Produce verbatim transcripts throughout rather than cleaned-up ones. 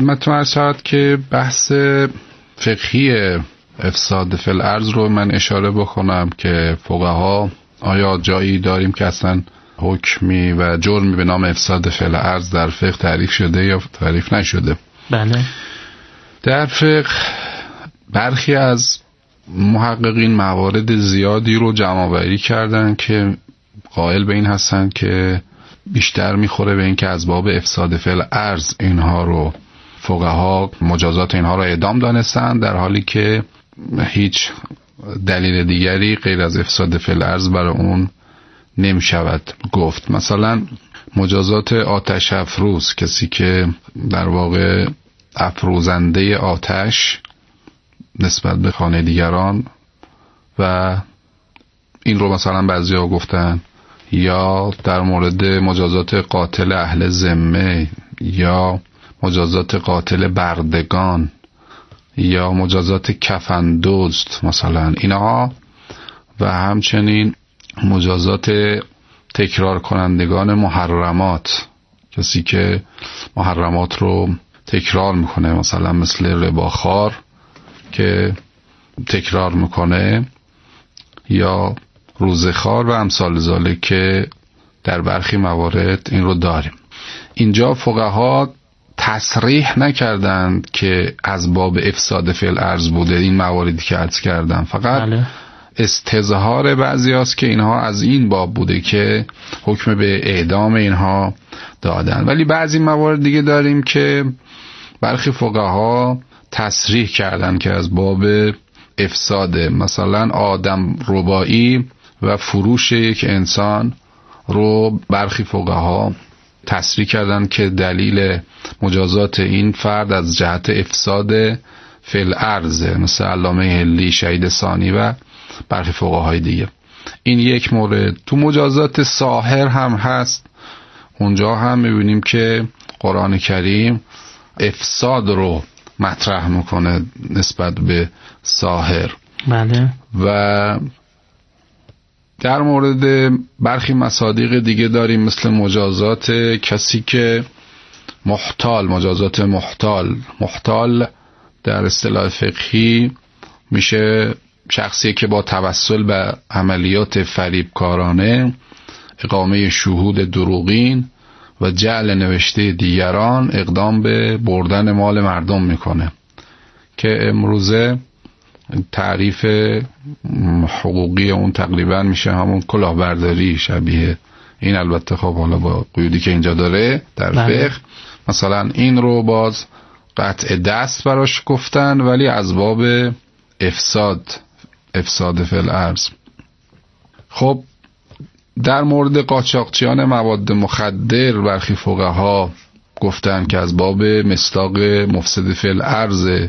خدمتتون عرض شود که بحث فقهی افساد فی الارض رو من اشاره بکنم که فقها آیا جایی داریم که اصلا حکمی و جرمی به نام افساد فی الارض در فقه تعریف شده یا تعریف نشده؟ بله. در فقه برخی از محققین موارد زیادی رو جمع‌آوری کردن که قائل به این هستن که بیشتر میخوره به این که از باب افساد فی الارض اینها رو فقها مجازات اینها رو اعدام دانستن، در حالی که هیچ دلیل دیگری غیر از افساد فی الارض برای اون نمیشود گفت. مثلا مجازات آتش افروز، کسی که در واقع افروزنده آتش نسبت به خانه دیگران و این رو مثلا بعضیا گفتن، یا در مورد مجازات قاتل اهل ذمه یا مجازات قاتل بردگان یا مجازات کفن دزد مثلا اینها، و همچنین مجازات تکرار کنندگان محرمات، کسی که محرمات رو تکرار میکنه، مثلا مثل رباخوار که تکرار میکنه، یا روزخوار و امثال ذالک که در برخی موارد این رو داریم. اینجا فقها تصریح نکردند که از باب افساد فی الارض بوده این مواردی که عرض کردم، فقط بله. استظهار بعضی هاست که اینها از این باب بوده که حکم به اعدام اینها دادن. ولی بعضی موارد دیگه داریم که برخی فقها تصریح کردن که از باب افساده، مثلا آدم ربایی و فروش یک انسان رو برخی فقها تصریح کردن که دلیل مجازات این فرد از جهت افساد فی الارض، مثل علامه حلی، شهید ثانی و برخی فقهای دیگه. این یک مورد. تو مجازات ساحر هم هست، اونجا هم میبینیم که قرآن کریم افساد رو مطرح میکنه نسبت به ساحر. بله. و در مورد برخی مصادیق دیگه داریم مثل مجازات کسی که محتال، مجازات محتال. محتال در اصطلاح فقهی میشه شخصی که با توسل به عملیات فریبکارانه، اقامه شهود دروغین و جعل نوشته دیگران اقدام به بردن مال مردم میکنه، که امروزه تعریف حقوقی اون تقریبا میشه همون کلاهبرداری شبیه این. البته خب حالا با قیودی که اینجا داره در فقه، مثلا این رو باز قطع دست براش گفتن، ولی از باب افساد افساد فی الارض. خب در مورد قاچاقچیان مواد مخدر برخی فقها گفتن که از باب مصداق مفسد فی الارض.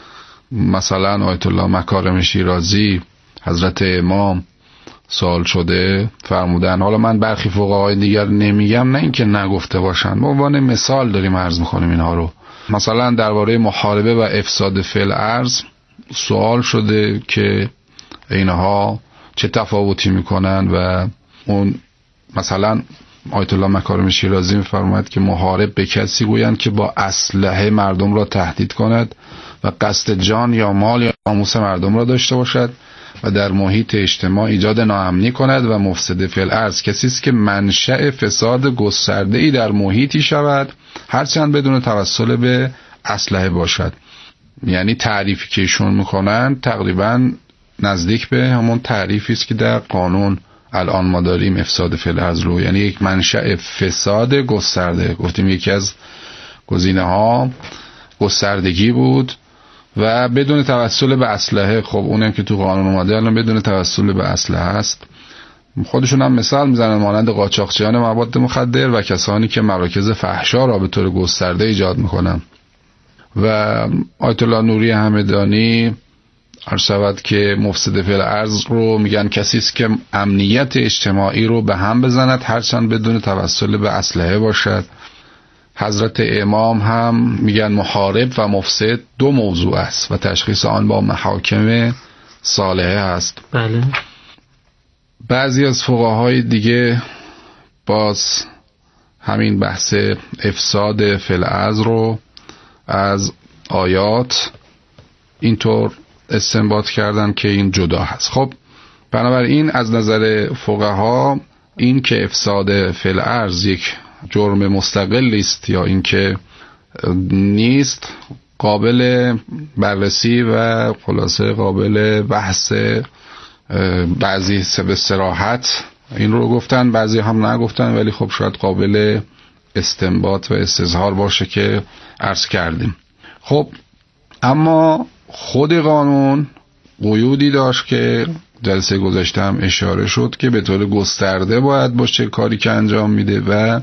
مثلا آیت الله مکارم شیرازی حضرت امام سوال شده فرمودن، حالا من برخی فقهای دیگر نمیگم، نه اینکه نگفته باشن، به عنوان مثال داریم عرض میکنیم اینها رو. مثلا درباره محاربه و افساد فی الارض سوال شده که اینها چه تفاوتی میکنن، و اون مثلا آیت الله مکارم شیرازی میفرماید که محارب به کسی گویند که با اسلحه مردم را تهدید کند و قصد جان یا مال یا ناموس مردم را داشته باشد و در محیط اجتماع ایجاد ناامنی کند، و مفسد فی الارض کسی است که منشأ فساد گسترده‌ای در محیطی شود، هرچند بدون توسل به اسلحه باشد. یعنی تعریفی که ایشون میکنن تقریبا نزدیک به همون تعریفی است که در قانون الان ما داریم افساد فی الارض رو، یعنی یک منشأ فساد گسترده. گفتیم یکی از گزینه ها گستردگی بود و بدون توسل به اسلحه. خب اونم که تو قانون اومده الان بدون توسل به اسلحه است. خودشون هم مثال میزنن مانند قاچاقچیان مواد مخدر و کسانی که مراکز فحشا را به طور گسترده ایجاد میکنن. و آیت الله نوری همدانی عرض شود که مفسد فی الارض رو میگن کسی است که امنیت اجتماعی رو به هم بزند، هرچند بدون توسل به اسلحه باشد. حضرت امام هم میگن محارب و مفسد دو موضوع است و تشخیص آن با محاکم صالحه است. بله. بعضی از فقهای دیگه باز همین بحث افساد فی الارض رو از آیات اینطور استنباط کردن که این جدا هست. خب بنابراین از نظر فقها این که افساد فی الارض یک جرم مستقل است یا این که نیست قابل بررسی و خلاصه قابل بحث. بعضی به صراحت این رو گفتن، بعضی هم نگفتن، ولی خب شاید قابل استنباط و استظهار باشه که عرض کردیم. خب اما خود قانون قیودی داشت که جلسه گذشته هم اشاره شد که به طور گسترده باید باشه کاری که انجام میده و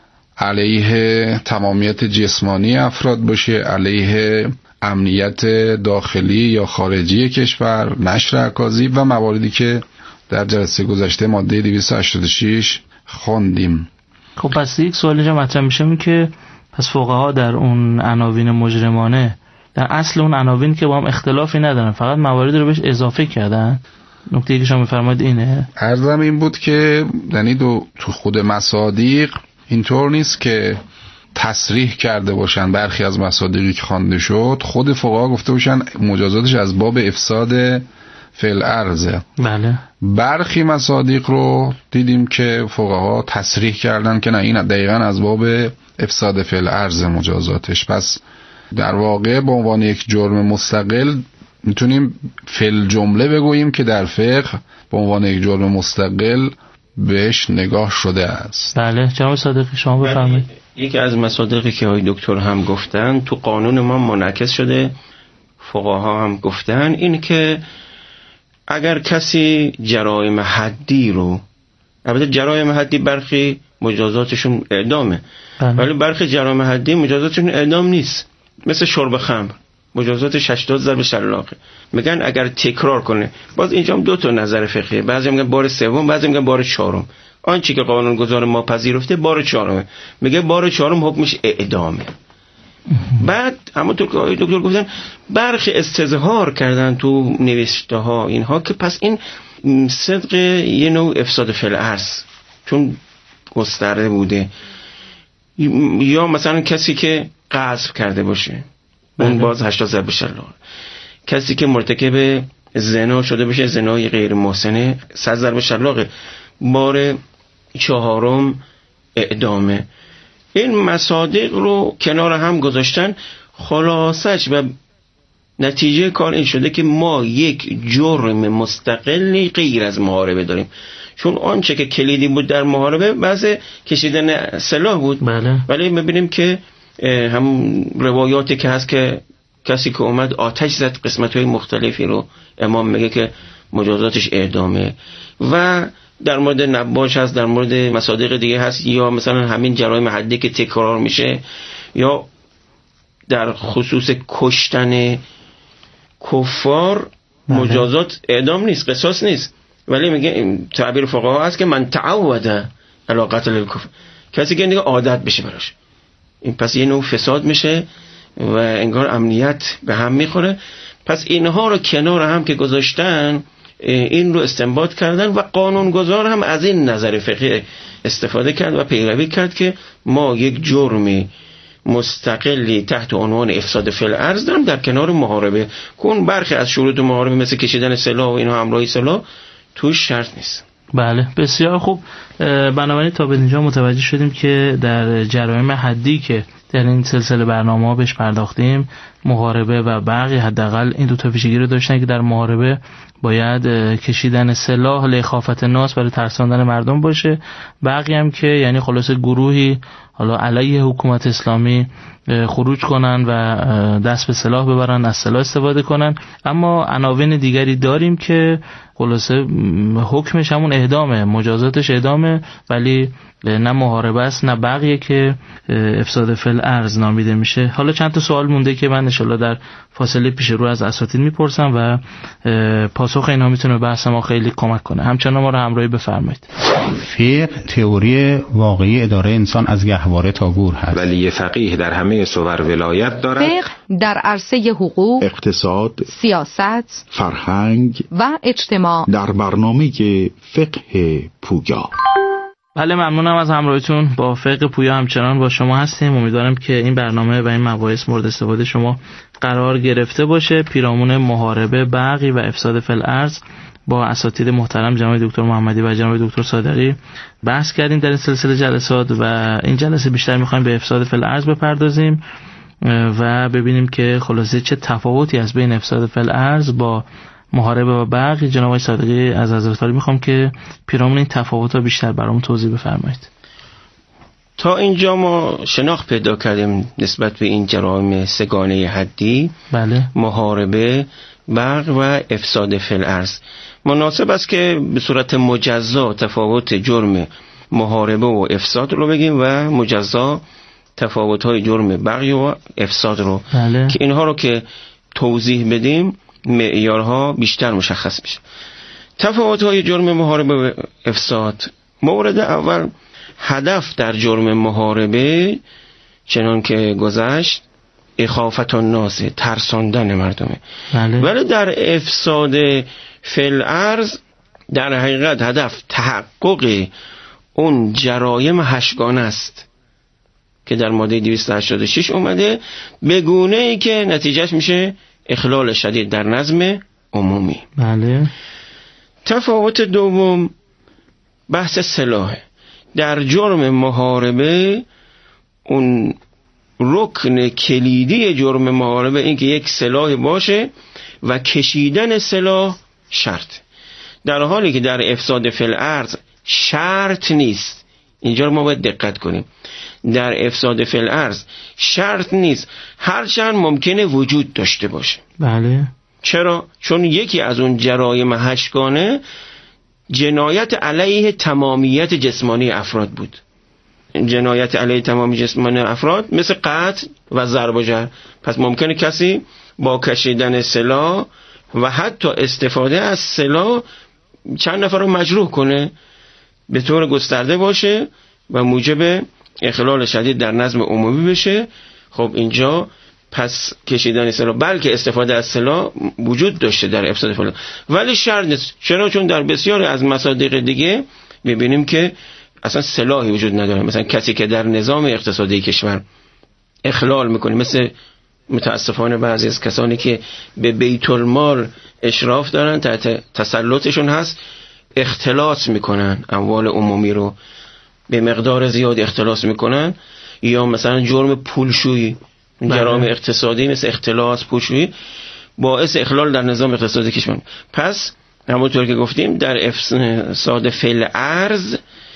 علیه تمامیت جسمانی افراد باشه، علیه امنیت داخلی یا خارجی کشور، نشر اکاذیب و مواردی که در جلسه گذشته ماده دویست و هشتاد و شش خواندیم. خب پس یک سوال اینجا مطرح میشه می که پس فقها در اون عناوین مجرمانه در اصل اون عناوین که با هم اختلافی ندارن، فقط مواردی رو بهش اضافه کردن. نکته که شما می‌فرمایید اینه. عرضم این بود که یعنی دو تو خود مصادیق اینطور نیست که تصریح کرده باشن برخی از مصادیقی که خوانده شد خود فقها گفته باشن مجازاتش از باب افساد فی الارض. بله. برخی مصادیق رو دیدیم که فقها تصریح کردن که نه این دقیقاً از باب افساد فی الارض مجازاتش. پس در واقع به عنوان یک جرم مستقل میتونیم فی جمله بگوییم که در فقه به عنوان یک جرم مستقل بهش نگاه شده است. بله. جناب صادقی شما بفرمایید. یکی از مصادیقی که آقای دکتر هم گفتن تو قانون ما منعکس شده، فقها هم گفتن، این که اگر کسی جرایم حدی رو، البته جرایم حدی برخی مجازاتشون اعدامه، ولی برخی جرایم حدی مجازاتشون اعدام نیست، مثل شرب خمر مجازاتش هشتاد ضرب شلاقه. میگن اگر تکرار کنه، باز اینجا هم دو تا نظر فقهیه، بعضی میگن بار سوم، بعضی میگن بار چهارم. آنچه که قانونگذار ما پذیرفته بار چهارمه، میگه بار چهارم حکمش اعدامه. بعد همونطور که آقای دکتر گفتن برخی استظهار کردن تو نوشته ها اینها که پس این صدق یه نوع افساد فی الارض چون گسترده بوده، یا مثلا کسی که قذف کرده باشه اون باز هشتاد ضرب شلاقه، کسی که مرتکب زنا شده باشه، زنای غیر محسنه، صد ضرب شلاقه، بار چهارم اعدامه. این مصادیق رو کنار هم گذاشتن، خلاصش و نتیجه کار این شده که ما یک جرم مستقلی غیر از محاربه داریم، چون آنچه که کلیدی بود در محاربه بعض کشیدن سلاح بود. بله. ولی میبینیم که هم روایاتی که هست که کسی که اومد آتش زد قسمت‌های مختلفی رو، امام میگه که مجازاتش اعدامه. و در مورد نباش هست، در مورد مصادیق دیگه هست، یا مثلا همین جرایم حدی که تکرار میشه، یا در خصوص کشتن کفار مجازات اعدام نیست، قصاص نیست، ولی میگه تعبیر فقها هست که من تعود علی قتل الکفر، کسی که دیگه عادت بشه براش، این پس یه نوع فساد میشه و انگار امنیت به هم میخوره. پس اینها رو کنار هم که گذاشتن، این رو استنباط کردن و قانونگذار هم از این نظر فقهی استفاده کرد و پیروی کرد که ما یک جرم مستقلی تحت عنوان افساد فی الارض داریم در کنار محاربه، کن برخی از شروط محاربه مثل کشیدن سلاح و اینها، همراهی سلاح توش شرط نیست. بله بسیار خوب. بنابراین تا به اینجا متوجه شدیم که در جرایم حدی که در این سلسله برنامه ها بهش پرداختیم، محاربه و بقیه حداقل این دو تا ویژگی رو داشتن که در محاربه باید کشیدن سلاح لخافت ناس برای ترساندن مردم باشه، بقیه هم که یعنی خلاصه گروهی حالا علیه حکومت اسلامی خروج کنن و دست به سلاح ببرن، از سلاح استفاده کنن. اما عناوین دیگری داریم که خلاصه حکمش همون اعدامه، مجازاتش اعدامه، ولی نه محاربه است نه بقیه که افساد فی الارض نامیده میشه. حالا چند تا سوال مونده که من ان شاءالله در فاصله پیش رو از اساتید میپرسم و پاسخ اینا میتونه بحث ما خیلی کمک کنه. همچنان ما رو همراهی بفرمایید. فقه تئوری واقعی اداره انسان از گهواره تا گور هست. ولی فقیه در همه صور ولایت دارد. فقه در عرصه حقوق، اقتصاد، سیاست، فرهنگ و اجتماع در برنامه فقه پویا. بله ممنونم از همراهیتون. با فقه پویا همچنان با شما هستیم. امیدوارم که این برنامه و این مباحث مورد استفاده شما قرار گرفته باشه. پیرامون محاربه، بغی و افساد فی الارض با اساتید محترم جناب دکتر محمدی و جناب دکتر صادقی بحث کردیم در این سلسله جلسات و این جلسه بیشتر می‌خوایم به افساد فی الارض بپردازیم و ببینیم که خلاصه چه تفاوتی از بین افساد فی الارض با محاربه و بغی. جناب آقای صادقی از حضرت عالی میخوام که پیرامون این تفاوت‌ها بیشتر برام توضیح بفرمایید. تا اینجا ما شناخت پیدا کردیم نسبت به این جرائم سگانه حدی، بله، محاربه، بغی و افساد فی الارض. مناسب است که به صورت مجزا تفاوت جرم محاربه و افساد رو بگیم و مجزا تفاوت‌های جرم بغی و افساد رو، بله، که اینها رو که توضیح بدیم معیارها بیشتر مشخص میشه. تفاوت‌های جرم محاربه و افساد: مورد اول، هدف در جرم محاربه چنان که گذشت اخافت الناس، ترساندن مردمه. بله. ولی در افساد فی الارض در حقیقت هدف تحقق اون جرایم هشتگانه است که در ماده دویست و هشتاد و شش اومده، به گونه‌ای که نتیجهش میشه اخلال شدید در نظم عمومی. بله. تفاوت دوم بحث سلاح. در جرم محاربه اون رکن کلیدی جرم محاربه این که یک سلاح باشه و کشیدن سلاح شرط، در حالی که در افساد فی الارض شرط نیست. اینجا رو ما باید دقت کنیم. در افساد فی الارض شرط نیست، هرچند ممکنه وجود داشته باشه. بله. چرا؟ چون یکی از اون جرایم هشتگانه جنایت علیه تمامیت جسمانی افراد بود. جنایت علیه تمامی جسمانی افراد مثل قتل و ضرب و جرح. پس ممکنه کسی با کشیدن سلاح و حتی استفاده از سلاح چند نفر رو مجروح کنه، به طور گسترده باشه و موجب اخلال شدید در نظم عمومی بشه. خب اینجا پس کشیدن سلاح بلکه استفاده از سلاح وجود داشته در افساد فلان، ولی شرط نیست. چرا؟ چون در بسیاری از مصادیق دیگه میبینیم که اصلا سلاحی وجود نداره. مثلا کسی که در نظام اقتصادی کشور اخلال میکنه، مثل متاسفانه بعضی از کسانی که به بیت المال اشراف دارن، تحت تسلطشون هست، اختلاس میکنن اموال عمومی رو، به مقدار زیاد اختلاس میکنن، یا مثلا جرم پولشویی، جرائم اقتصادی مثل اختلاس، پولشویی باعث اخلال در نظام اقتصادی کشور. پس همونطور که گفتیم در افساد فی الارض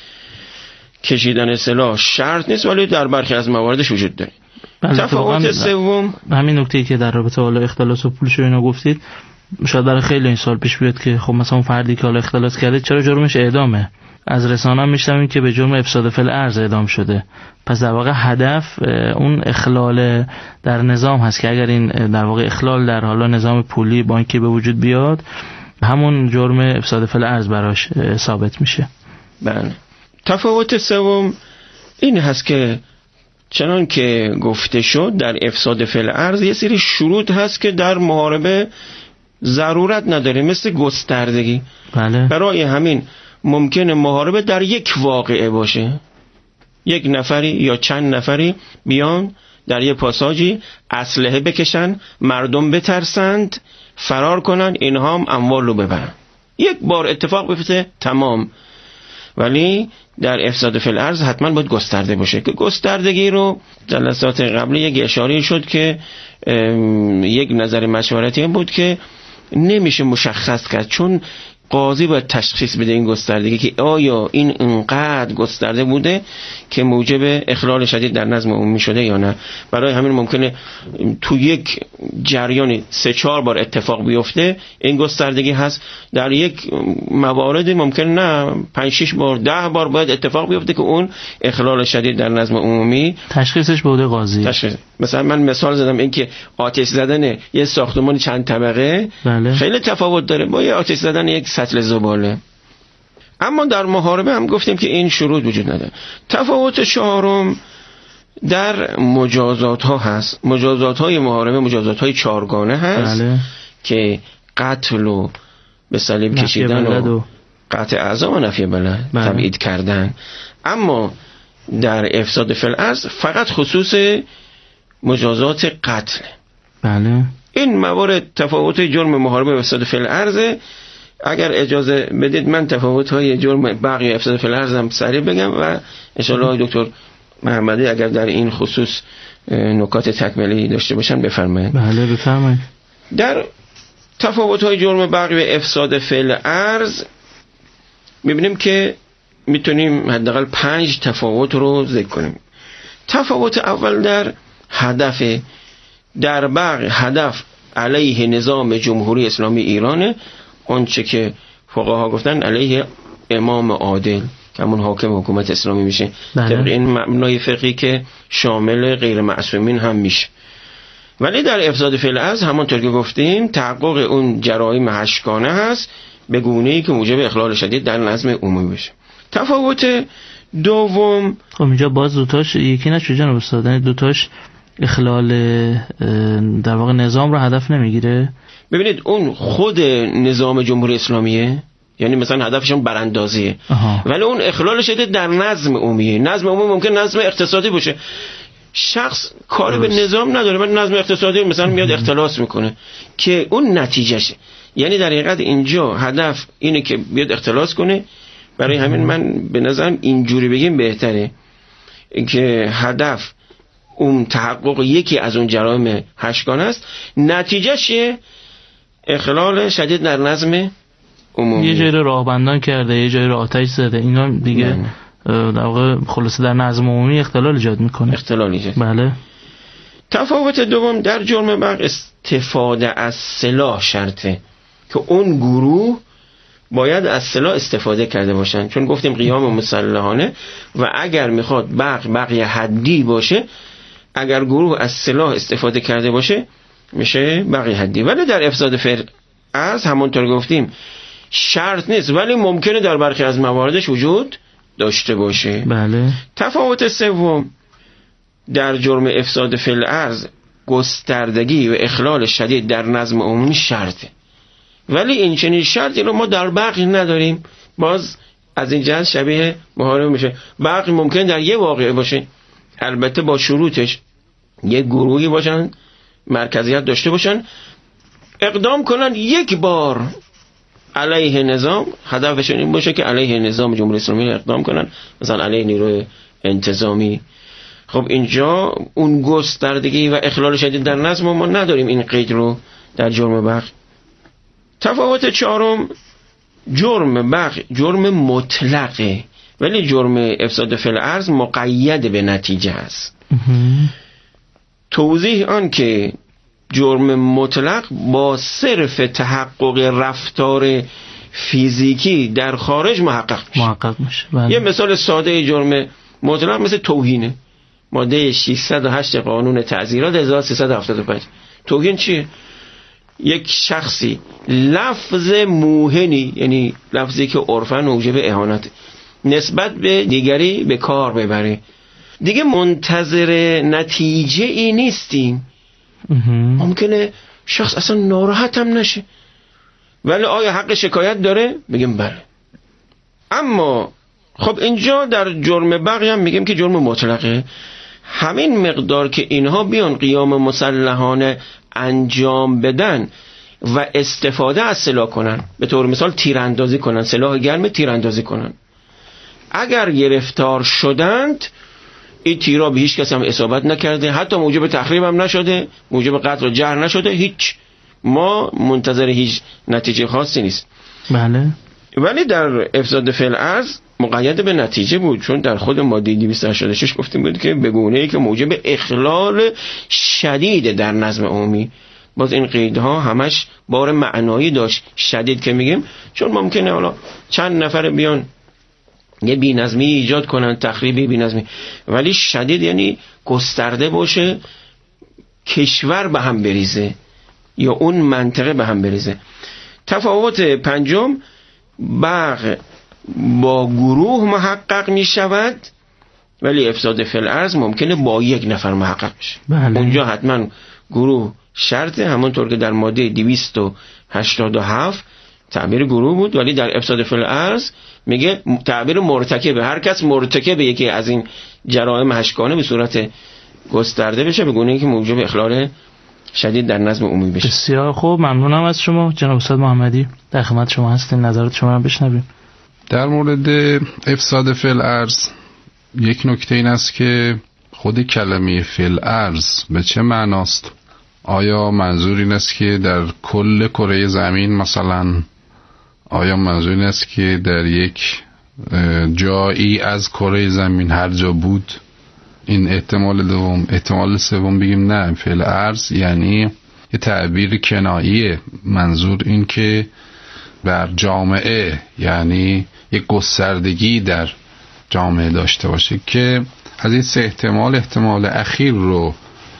کشیدن سلاح شرط نیست، ولی در برخی از مواردش وجود داره. تفاوت سوم همین نکته‌ای که در رابطه با اختلاس و پولشویی اینا گفتید، شاید برای خیلی این سال پیش بیاد که خب مثلا فردی که حالا اختلاس کرده چرا جرمش اعدامه؟ از رسانه‌ها میشنویم که به جرم افساد فی الارض اعدام شده. پس در واقع هدف اون اخلال در نظام هست که اگر این در واقع اخلال در حالا نظام پولی بانکی به وجود بیاد، همون جرم افساد فی الارض براش ثابت میشه. بله. تفاوت سوم این هست که چنان که گفته شد در افساد فی الارض یه سری شروط هست که در محاربه ضرورت نداره، مثل گستردگی. بله. برای همین ممکنه محاربه در یک واقعه باشه، یک نفری یا چند نفری بیان در یک پاساژی اسلحه بکشن، مردم بترسند، فرار کنن، اینها هم اموال رو ببرن. یک بار اتفاق بیفته تمام. ولی در افساد فی الارض حتما باید گسترده باشه، که گستردگی رو جلسات قبلی یک اشاره شد که یک نظر مشورتی هم بود که نمیشه مشخص کرد، چون قاضی باید تشخیص بده این گستردگی که آیا این انقدر گسترده بوده که موجب اخلال شدید در نظم عمومی شده یا نه. برای همین ممکنه تو یک جریانی سه چهار بار اتفاق بیفته، این گستردگی هست. در یک موارد ممکن نه پنج شش بار، ده بار باید اتفاق بیفته که اون اخلال شدید در نظم عمومی تشخیصش بوده قاضی. تشخیص. مثلا من مثال زدم این که آتش زدن یه ساختمان چند طبقه بله. خیلی تفاوت داره با یه آتش زدن یک سطل زباله. اما در محاربه هم گفتیم که این شروط وجود نداره. تفاوت چهارم در مجازات ها هست. مجازات های محاربه مجازات های چارگانه هست. بله. که قتل و به صلیب کشیدن و قطع اعضا و نفی بلد تبعید کردن. اما در افساد فی الارض فقط خصوص مجازات قتل. بله. این موارد تفاوت جرم محاربه و افساد فی الارض. اگر اجازه بدید من تفاوت‌های جرم بغی و افساد فی الارض هم سریع بگم و ان شاء الله دکتر محمدی اگر در این خصوص نکات تکمیلی داشته باشن بفرمایید. بله بفرمایید. در تفاوت‌های جرم بغی و افساد فی الارض می‌بینیم که میتونیم حداقل پنج تفاوت رو ذکر کنیم. تفاوت اول در هدف. در بغی هدف علیه نظام جمهوری اسلامی ایرانه، آنچه که فقها گفتن علیه امام عادل که همون حاکم حکومت اسلامی میشه، طبق این مبنای فقهی که شامل غیر معصومین هم میشه. ولی در افساد فی الارض همونطور که گفتیم تحقق اون جرایم هشتگانه هست به گونه‌ای که موجب اخلال شدید در نظم عمومی بشه. تفاوت دوم، خب اینجا باز دوتاش یکی نشه جناب استاد، یعنی دوتاش اخلال در واقع نظام رو هدف نمیگیره. ببینید اون خود نظام جمهوری اسلامیه، یعنی مثلا هدفشون براندازیه، ولی اون اخلال شده در نظم عمومیه. نظم عمومی ممکن نظم اقتصادی باشه، شخص کاری به نظام نداره ولی نظم اقتصادی مثلا میاد اختلاس میکنه که اون نتیجهشه. یعنی در حقیقت اینجا هدف اینه که بیاد اختلاس کنه. برای همین من به نظرم اینجوری بگیم بهتره که هدف اون تحقق یکی از اون جرایم هشتگانه است، نتیجهش اخلال شدید در نظم عمومی. یه جایی رو راهبندان کرده، یه جایی رو آتش زده، اینا دیگه نه. در واقع خلاصه در نظم عمومی اختلال ایجاد میکنه. اختلال ایجاد. بله. تفاوت دوم در جرم بغی استفاده از سلاح شرطه که اون گروه باید از سلاح استفاده کرده باشن، چون گفتیم قیام مسلحانه و اگر میخواد بغی بغی حدی باشه، اگر گروه از سلاح استفاده کرده باشه میشه بغی حدی. ولی در افساد فی الارض همونطور گفتیم شرط نیست، ولی ممکنه در برخی از مواردش وجود داشته باشه. بله. تفاوت سوم در جرم افساد فی الارض گستردگی و اخلال شدید در نظم عمومی شرطه، ولی این چنین شرطی رو ما در بغی نداریم. باز از این جهت شبیه محاربه میشه. بغی ممکن در یه واقعه باشه، البته با شروطش، یک گروهی باشن مرکزیت داشته باشن، اقدام کنن یک بار علیه نظام، هدفشون این باشه که علیه نظام جمهوری اسلامی اقدام کنن، مثلا علیه نیروی انتظامی. خب اینجا اون گستردگی و اخلال شدید در نظم ما نداریم این قید رو در جرم بغی. تفاوت چهارم، جرم بغی جرم مطلقه، ولی جرم افساد فی الارض مقید به نتیجه است. توضیح آن که جرم مطلق با صرف تحقق رفتار فیزیکی در خارج محقق میشه. محقق میشه. بله. یه مثال ساده جرم مطلق مثل توهینه، ماده ششصد و هشت قانون تعزیرات هزار و سیصد و هفتاد و پنج. توهین چیه؟ یک شخصی لفظ موهنی، یعنی لفظی که عرفاً موجب اهانت، نسبت به دیگری به کار ببره. دیگه منتظر نتیجه ای نیستیم. ممکنه شخص اصلا ناراحت هم نشه، ولی آیا حق شکایت داره؟ بگیم بله. اما خب اینجا در جرم بغی هم میگیم که جرم مطلقه، همین مقدار که اینها بیان قیام مسلحانه انجام بدن و استفاده از سلاح کنن، به طور مثال تیراندازی کنن، سلاح گرم تیراندازی کنن، اگر گرفتار شدند این تیرا به هیچ کس هم اصابت نکرده، حتی موجب تخریب هم نشده، موجب قتل و جرح نشده، هیچ، ما منتظر هیچ نتیجه خاصی نیست. بله. ولی در افساد فی الارض مقید به نتیجه بود، چون در خود ماده دویست و هشتاد و شش گفتیم بود که به گونه‌ای که موجب اخلال شدید در نظم عمومی. باز این قیدها همش بار معنایی داشت. شدید که میگیم چون ممکنه حالا چند نفر بیان یه بی‌نظمی ایجاد کنن، تخریبی بی‌نظمی، ولی شدید یعنی گسترده باشه، کشور به هم بریزه یا اون منطقه به هم بریزه. تفاوت پنجم، بغی با گروه محقق می شود، ولی افساد فی الارض ممکنه با یک نفر محقق بشه. بله. اونجا حتما گروه شرطه، همونطور که در ماده دویست و هشتاد و هفت تعبیر گروه بود، ولی در افساد فی الارض میگه تعبیر مرتکب، هر کس مرتکب یکی از این جرائم هشکانه به صورت گسترده بشه به گونه‌ای که موجب اخلال شدید در نظم عمومی بشه. بسیار خوب، ممنونم از شما جناب استاد محمدی، در خدمت شما هستیم، نظرات شما رو بشنویم. در مورد افساد فی الارض یک نکته این است که خود کلمه فی الارض به چه معناست؟ آیا منظور این است که در کل کره زمین مثلا؟ آیا منظور این است که در یک جایی از کره زمین هر جا بود؟ این احتمال دوم. احتمال سوم بگیم نه، فی الارض یعنی یه تعبیر کناییه، منظور این که بر جامعه، یعنی یک گستردگی در جامعه داشته باشه، که از این سه احتمال احتمال اخیر رو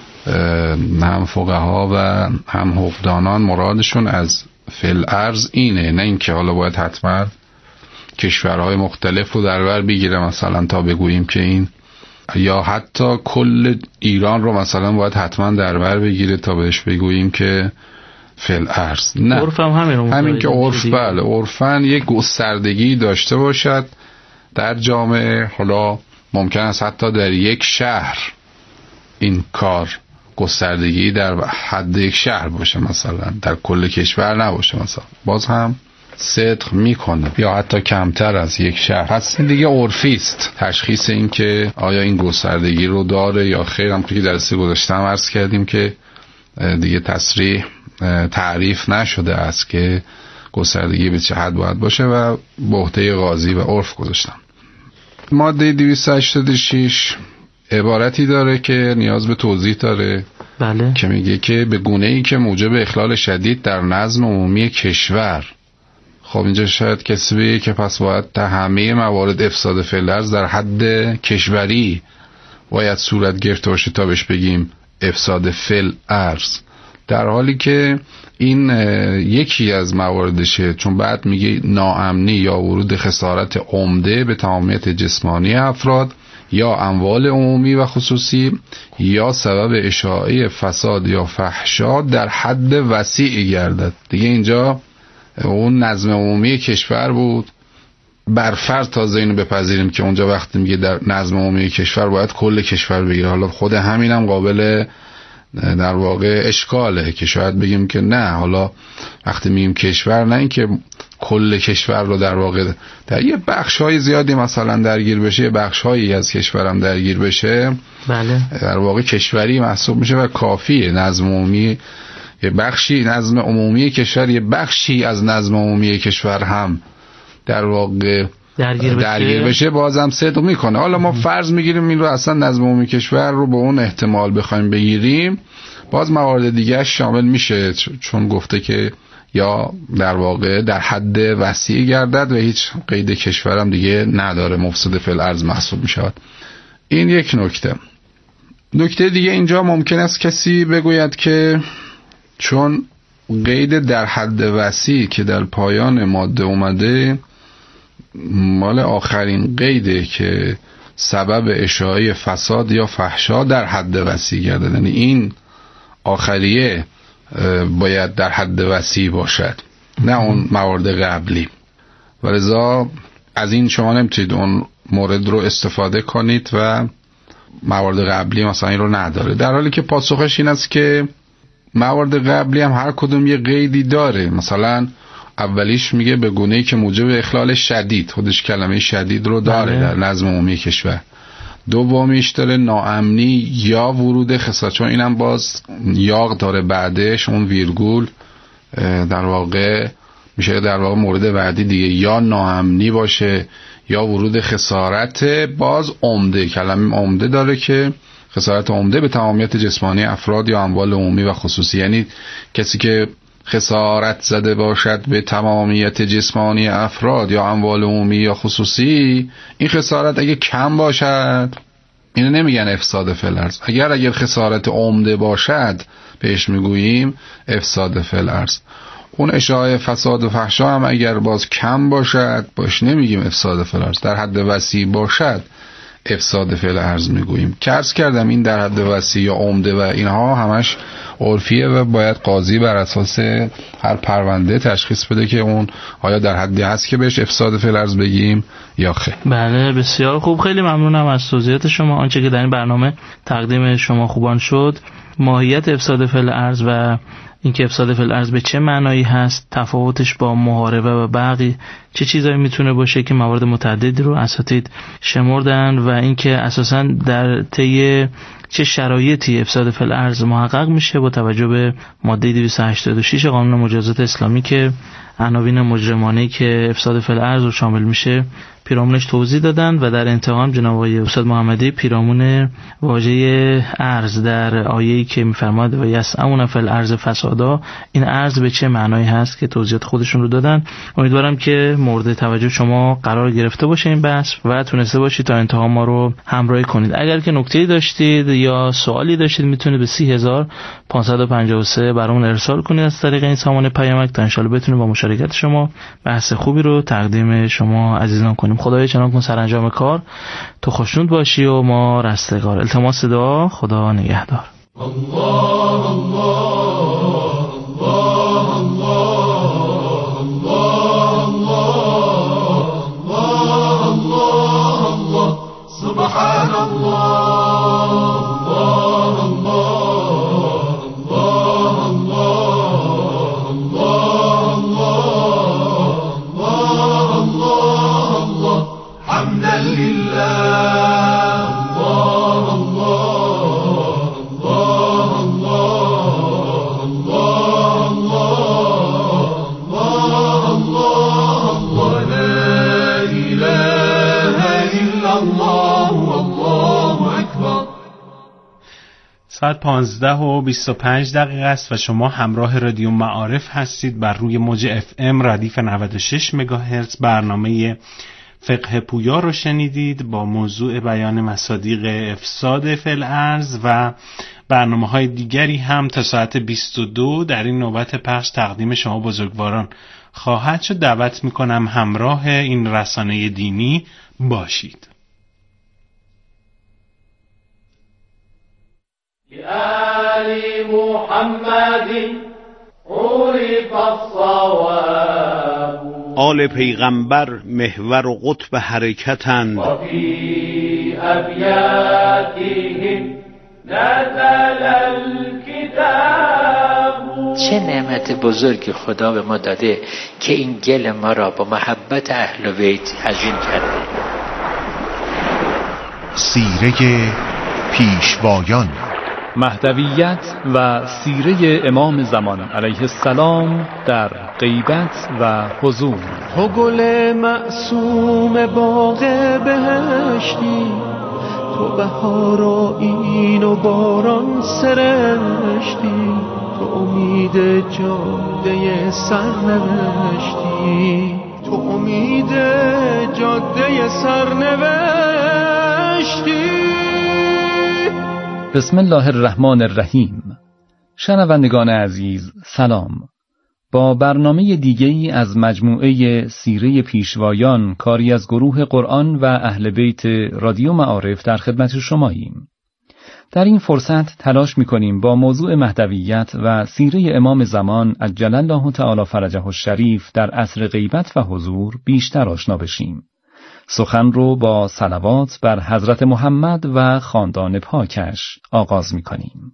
هم فقها و هم حقوقدانان مرادشون از فی الارض اینه، نه اینکه حالا باید حتما کشورهای مختلف رو در بر بگیره مثلا تا بگوییم که این، یا حتی کل ایران رو مثلا باید حتما در بر بگیره تا بهش بگوییم که فی الارض. نه، عرف هم همین رو همین که عرف، بله، عرفاً یک گستردگی داشته باشد در جامعه. حالا ممکن است حتی در یک شهر این کار گستردگی در حد یک شهر باشه، مثلا در کل کشور نباشه، مثلا باز هم صدق میکنه، یا حتی کمتر از یک شهر. پس این دیگه عرفی است، تشخیص این که آیا این گستردگی رو داره یا خیر. هم که در سه گذاشتم عرض کردیم که دیگه تصریح تعریف نشده است که گستردگی به چه حد باید باشه و به عهده قاضی و عرف گذاشتم. ماده دویست و هشتاد و شش عبارتی داره که نیاز به توضیح داره. بله. که میگه که به گونه‌ای که موجب اخلال شدید در نظم عمومی کشور. خب اینجا شاید کسی بگه که پس باید تا همه موارد افساد فی الارض در حد کشوری باید صورت گرفته باشه تا بهش بگیم افساد فی الارض، در حالی که این یکی از مواردشه، چون بعد میگه ناامنی یا ورود خسارت عمده به تمامیت جسمانی افراد یا اموال عمومی و خصوصی یا سبب اشاعه فساد یا فحشا در حد وسیع گردد. دیگه اینجا اون نظم عمومی کشور بود، بر فرض تازه اینو بپذیریم که اونجا وقتی میگه در نظم عمومی کشور باید کل کشور بگیره. حالا خود همینم قابل در واقع اشکاله که شاید بگیم که نه، حالا وقتی میگیم کشور نه اینکه کل کشور رو در واقع در یه بخش‌های زیادی مثلا درگیر بشه، یه بخش‌هایی از کشورم درگیر بشه، بله، در واقع کشوری محسوب میشه و کافیه. نظم عمومی یه بخشی، نظم عمومی کشور یه بخشی از نظم عمومی کشور هم در واقع درگیر بشه, درگیر بشه بازم صدق میکنه. حالا ما فرض میگیریم این رو اصلا نظم عمومی کشور رو به اون احتمال بخوایم بگیریم، باز موارد دیگه شامل میشه، چون گفته که یا در واقع در حد وسیع گردد و هیچ قید کشورم دیگه نداره، مفسد فی الارض محسوب میشود. این یک نکته. نکته دیگه اینجا ممکن است کسی بگوید که چون قید در حد وسیع که در پایان ماده اومده مال آخرین قیده که سبب اشاعه فساد یا فحشا در حد وسیع گردد، یعنی این آخریه باید در حد وسیع باشد، نه اون موارد قبلی. ولذا از این شما نمیتونید اون مورد رو استفاده کنید و موارد قبلی مثلا این رو نداره، در حالی که پاسخش این است که موارد قبلی هم هر کدوم یه قیدی داره. مثلا اولیش میگه به گونه‌ای که موجب اخلال شدید، خودش کلمه شدید رو داره در نظم عمومی کشور. دومیش داره ناامنی یا ورود خسارت، چون اینم باز یاغ داره بعدش اون ویرگول، در واقع میشه در واقع مورد بعدی دیگه یا ناامنی باشه یا ورود خسارت. باز عمده، کلمه عمده داره که خسارت عمده به تمامیت جسمانی افراد یا اموال عمومی و خصوصی، یعنی کسی که خسارت زده باشد به تمامیت جسمانی افراد یا اموال عمومی یا خصوصی. این خسارت اگه کم باشد اینو نمیگن افساد فی الارض، اگر اگر خسارت عمده باشد بهش میگوییم افساد فی الارض. اون اشاعه فساد و فحشا هم اگر باز کم باشد باش نمیگیم افساد فی الارض، در حد وسیع باشد افساد فعل ارض میگوییم. که عرض کردم این در حد وسیع یا عمده و اینها همش عرفیه و باید قاضی بر اساس هر پرونده تشخیص بده که اون آیا در حدی هست که بهش افساد فعل ارض بگیم یا خیر. بله بسیار خوب، خیلی ممنونم از توضیحات شما. آنچه که در این برنامه تقدیم شما خوبان شد، ماهیت افساد فعل ارض و اینکه افساد فعل ارض به چه معنایی هست، تفاوتش با محاربه و بغی چه چیزایی میتونه باشه که موارد متعددی رو اساتید شمردن و اینکه اساساً در طی چه شرایطی افساد فعل ارض محقق میشه با توجه به ماده دویست و هشتاد و شش قانون مجازات اسلامی که عناوین مجرمانه‌ای که افساد فعل ارض رو شامل میشه پیرامونش توضیح دادن و در انتهام جناب آقای استاد محمدی پیرامون واژه ارض در آیه‌ای که می‌فرماد و یسعون فی الارض فسادا، این ارض به چه معنایی هست که توضیحات خودشون رو دادن. امیدوارم که مورد توجه شما قرار گرفته باشه این بحث و تونسته باشید تا انتها ما رو همراهی کنید. اگر که نکته‌ای داشتید یا سوالی داشتید میتونید به سی هزار و پانصد و پنجاه و سه برامون ارسال کنید از طریق این سامانه پیامک تا ان شاءالله بتونیم با مشارکت شما بحث خوبی رو تقدیم شما عزیزان کنیم. خدای جناب کن سرانجام کار تو خوشنود باشی و ما رستگار. التماس دعا، خدا نگهدار. الله الله الله الله الله الله سبحان الله الله الله الله الله حمدا لله الله الله الله الله الله الله الله لا اله الا الله والله اکبر. ساعت پانزده و بیست و پنج دقیقه است و شما همراه رادیو معارف هستید بر روی موج اف ام ردیف نود و شش مگاهرتز. برنامه فقه پویا رو شنیدید با موضوع بیان مصادیق افساد فعل ارض و برنامه‌های دیگری هم تا ساعت بیست و دو در این نوبت پخش تقدیم شما بزرگواران خواهد شد. دعوت میکنم همراه این رسانه دینی باشید. آل محمد عرف الصواب. آل پیغمبر محور و قطب حرکتند. و فی ابیاتهم نزل الکتاب. چه نعمت بزرگی خدا به ما داده که این گل ما را با محبت اهل بیت هزین کرده. سیره پیشوایان، مهدویت و سیره امام زمان علیه السلام در غیبت و حضور. تو گل معصوم باغ بهشتی، تو بهار آیین و باران سرشتی، تو امید جاده سرنوشتی، تو امید جاده سرنوشتی. بسم الله الرحمن الرحیم. شنوندگان عزیز سلام. با برنامه دیگری از مجموعه سیره پیشوایان، کاری از گروه قرآن و اهل بیت رادیو معارف در خدمت شماییم. در این فرصت تلاش می‌کنیم با موضوع مهدویت و سیره امام زمان عجل الله تعالی فرجه الشریف در عصر غیبت و حضور بیشتر آشنا بشیم. سخن رو با صلوات بر حضرت محمد و خاندان پاکش آغاز می‌کنیم.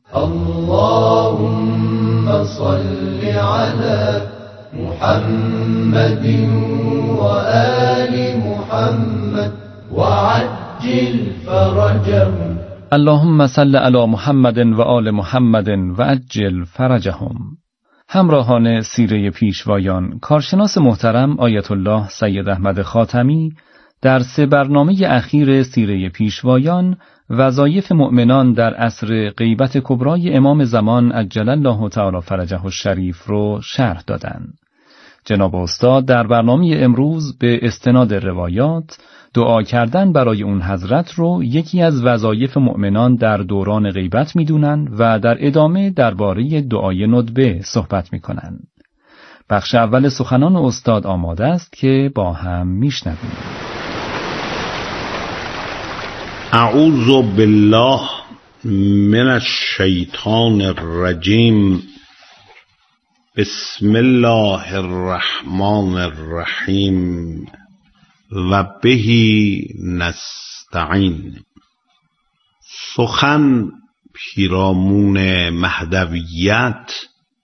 اللهم صل علی محمد و آل محمد و عجل فرجهم. اللهم صل علی محمد و آل محمد و عجل فرجهم. همراهان سیره پیشوایان، کارشناس محترم آیت الله سید احمد خاتمی در سه برنامه اخیر سیره پیشوایان وظایف مؤمنان در عصر غیبت کبرای امام زمان عجل الله تعالی فرجه الشریف رو شرح دادند. جناب استاد در برنامه امروز به استناد روایات دعا کردن برای اون حضرت رو یکی از وظایف مؤمنان در دوران غیبت میدونن و در ادامه درباره دعای ندبه صحبت میکنن. بخش اول سخنان استاد آماده است که با هم میشنویم. اعوذ بالله من الشیطان الرجیم. بسم الله الرحمن الرحیم و بهی نستعین. سخن پیرامون مهدویت